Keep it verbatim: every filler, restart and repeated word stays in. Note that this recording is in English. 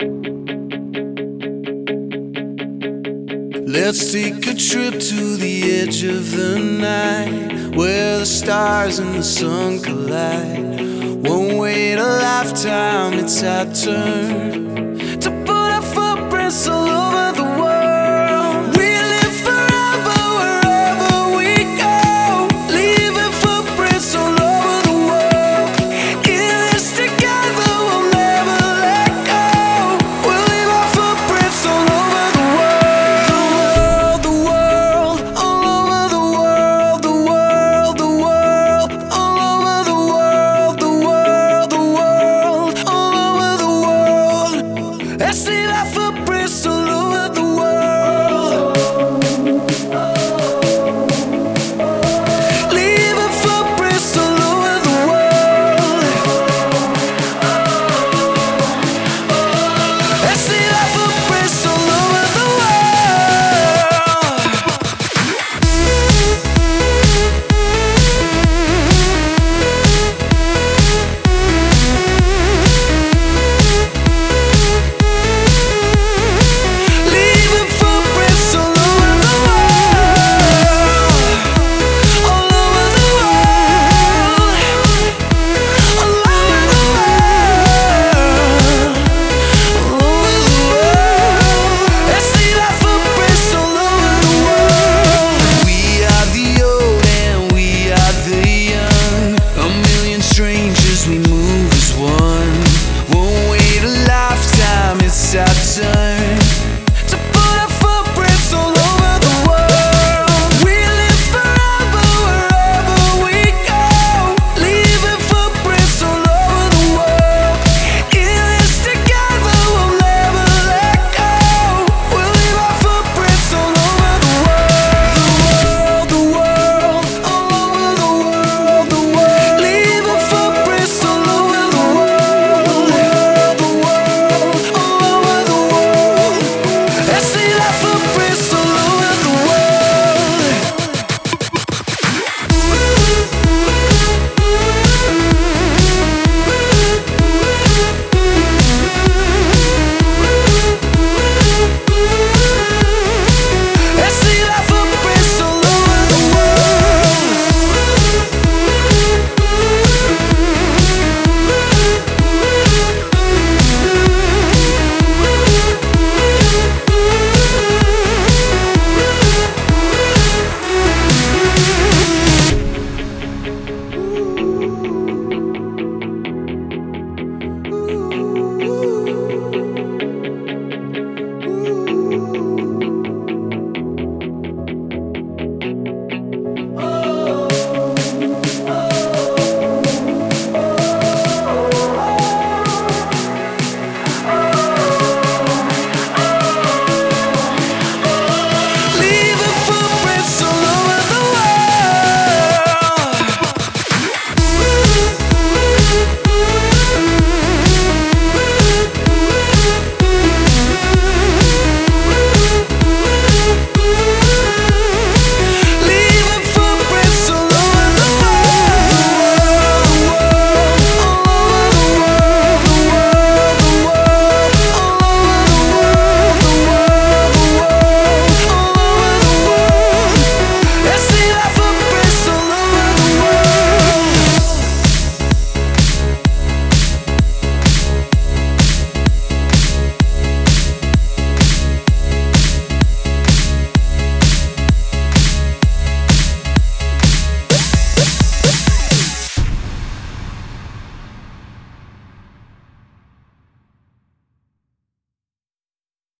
Let's take a trip to the edge of the night, where the stars and the sun collide. Won't wait a lifetime, it's our turn to put our footprints all over the world. We live forever wherever we go, leaving footprints all over the world. In this together, we'll never let go. We'll leave our footprints all over the world. The world, the world, all over the world. The world, the world, all over the world. The world, the world, all over the world. Let's leave our footprints all over the world. Leaving footprints all over the world. Let's leave our footprints all over the world. Leaving footprints all over the world. All over the world. All over the world. All over the world. Let's leave our footprints all over the world. We are the old and we are the young. A million strangers, we move as one. Won't wait a lifetime, it's our turn